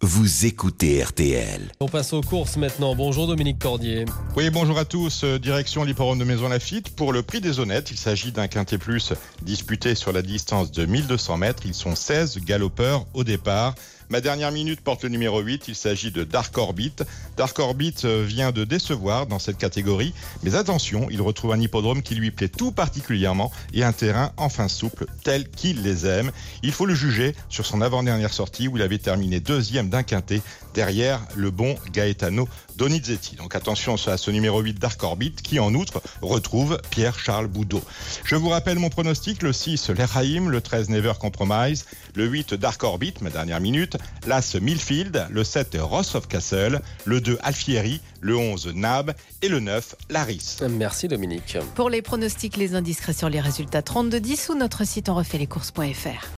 vous écoutez RTL. On passe aux courses maintenant. Bonjour Dominique Cordier. Oui, bonjour à tous. Direction l'hippodrome de Maisons-Laffitte. Pour le prix des honnêtes, il s'agit d'un quintet plus disputé sur la distance de 1200 mètres. Ils sont 16 galopeurs au départ. Ma dernière minute porte le numéro 8, il s'agit de Dark Orbit. Dark Orbit vient de décevoir dans cette catégorie, mais attention, il retrouve un hippodrome qui lui plaît tout particulièrement et un terrain enfin souple, tel qu'il les aime. Il faut le juger sur son avant-dernière sortie où il avait terminé deuxième d'un quintet, derrière le bon Gaetano Donizetti. Donc attention à ce numéro 8 Dark Orbit qui en outre retrouve Pierre-Charles Boudot. Je vous rappelle mon pronostic, le 6 l'Eraïm, le 13 Never Compromise, le 8 Dark Orbit, ma dernière minute, l'As Millfield, le 7 Ross of Castle, le 2 Alfieri, le 11 Nab et le 9 Laris. Merci Dominique. Pour les pronostics, les indiscrétions, les résultats 32-10 ou notre site on refait lescourses.fr.